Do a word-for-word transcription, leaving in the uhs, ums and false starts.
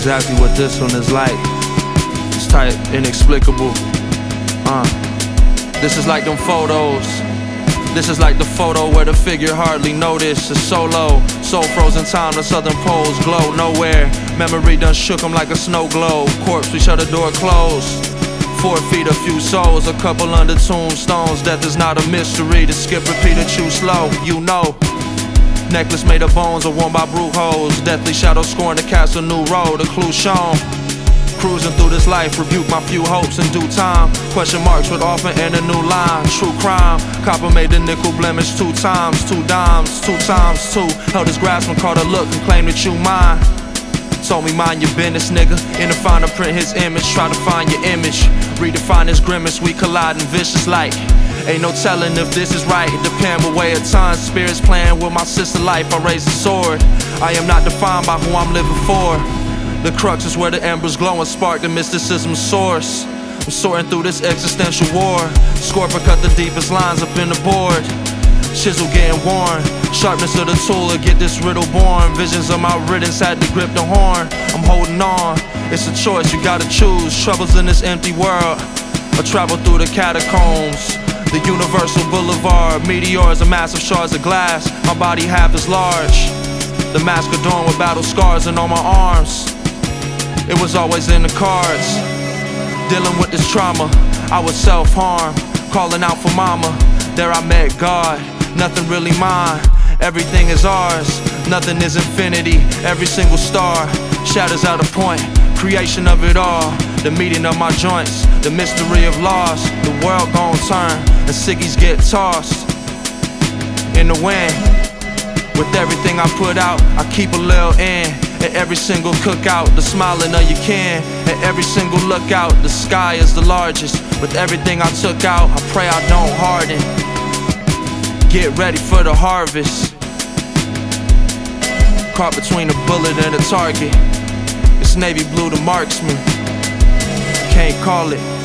exactly what this one is like. It's tight, inexplicable. Uh, this is like them photos. This is like the photo where the figure hardly noticed. It's so low, so frozen time, the southern poles glow nowhere. Memory done shook him like a snow globe. Corpse, we shut the door closed. Four feet, a few souls, a couple under tombstones. Death is not a mystery, to skip, repeat, or chew slow, you know. Necklace made of bones or worn by brute hoes. Deathly shadows scoring to cast a new road, a clue shown. Cruising through this life, rebuke my few hopes in due time. Question marks would often end a new line. True crime, copper made the nickel blemish two times. Two dimes, two times two. Held his grasp and caught a look and claimed that you mine. Told me mind your business, nigga. In the fine print his image, try to find your image. Redefine his grimace, we collide in vicious light. Ain't no telling if this is right, it depend what way of time. Spirits playing with my sister life, I raise the sword. I am not defined by who I'm living for. The crux is where the embers glow and spark the mysticism's source. I'm sorting through this existential war. Scorpion cut the deepest lines up in the board. Chisel getting worn. Sharpness of the tool to get this riddle born. Visions of my riddance had to grip the horn. I'm holding on, it's a choice, you gotta choose. Troubles in this empty world, or travel through the catacombs. The universal boulevard, meteors are massive shards of glass. My body half as large. The mask adorned with battle scars and on my arms. It was always in the cards. Dealing with this trauma, I was self-harm. Calling out for mama, there I met God. Nothing really mine, everything is ours. Nothing is infinity, every single star shatters out a point, creation of it all. The meeting of my joints, the mystery of loss. The world gon' turn, and ciggies get tossed in the wind. With everything I put out, I keep a little in. At every single cookout, the smiling of your kin. At every single lookout, the sky is the largest. With everything I took out, I pray I don't harden. Get ready for the harvest. Caught between a bullet and a target. It's navy blue, the marksman. Can't call it.